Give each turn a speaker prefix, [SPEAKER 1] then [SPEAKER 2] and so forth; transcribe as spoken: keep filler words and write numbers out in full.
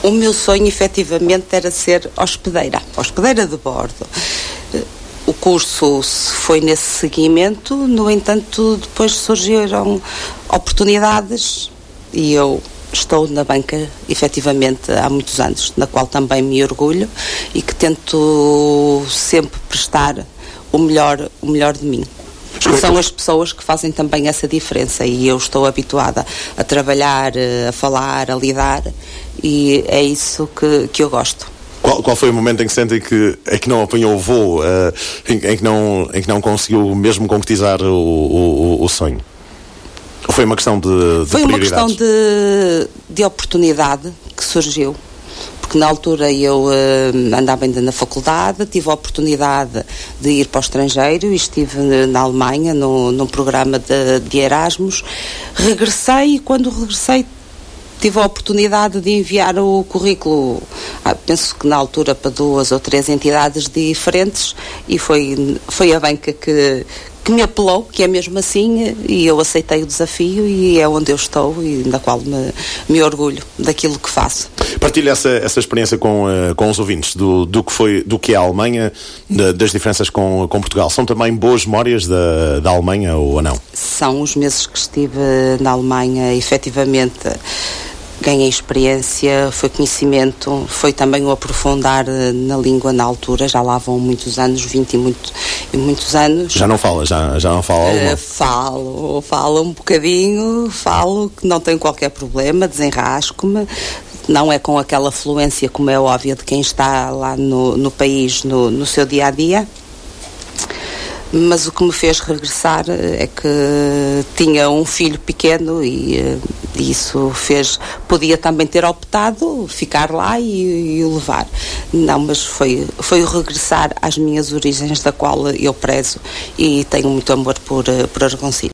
[SPEAKER 1] O meu sonho, efetivamente, era ser hospedeira, hospedeira de bordo. O curso foi nesse seguimento, no entanto, depois surgiram oportunidades e eu estou na banca, efetivamente, há muitos anos, na qual também me orgulho e que tento sempre prestar o melhor, o melhor de mim. E são as pessoas que fazem também essa diferença e eu estou habituada a trabalhar, a falar, a lidar e é isso que, que eu gosto.
[SPEAKER 2] Qual, qual foi o momento em que sentem que, em que não apanhou o voo, uh, em, em, que não, em que não conseguiu mesmo concretizar o, o, o sonho? Ou foi uma questão de, de
[SPEAKER 1] Foi uma
[SPEAKER 2] prioridades?
[SPEAKER 1] questão de, de oportunidade que surgiu. Porque na altura eu uh, andava ainda na faculdade, tive a oportunidade de ir para o estrangeiro e estive na Alemanha no, num programa de, de Erasmus. Regressei e quando regressei tive a oportunidade de enviar o currículo, ah, penso que na altura para duas ou três entidades diferentes e foi, foi a banca que, que me apelou, que é mesmo assim, e eu aceitei o desafio e é onde eu estou e na qual me, me orgulho daquilo que faço.
[SPEAKER 2] Partilha essa, essa experiência com, uh, com os ouvintes do, do, que foi, do que é a Alemanha, de, das diferenças com, com Portugal. São também boas memórias da, da Alemanha ou não?
[SPEAKER 1] São os meses que estive na Alemanha, efetivamente ganhei experiência, foi conhecimento, foi também o aprofundar na língua na altura, já lá vão muitos anos, vinte e, muito, e muitos anos.
[SPEAKER 2] Já não fala, já, já não fala alemão?
[SPEAKER 1] Uh, falo, falo um bocadinho, falo que não tenho qualquer problema, desenrasco-me, não é com aquela fluência como é óbvia de quem está lá no, no país, no, no seu dia-a-dia. Mas o que me fez regressar é que tinha um filho pequeno e, e isso fez, podia também ter optado ficar lá e, e o levar. Não, mas foi, foi o regressar às minhas origens, da qual eu prezo e tenho muito amor por, por Argoncilho.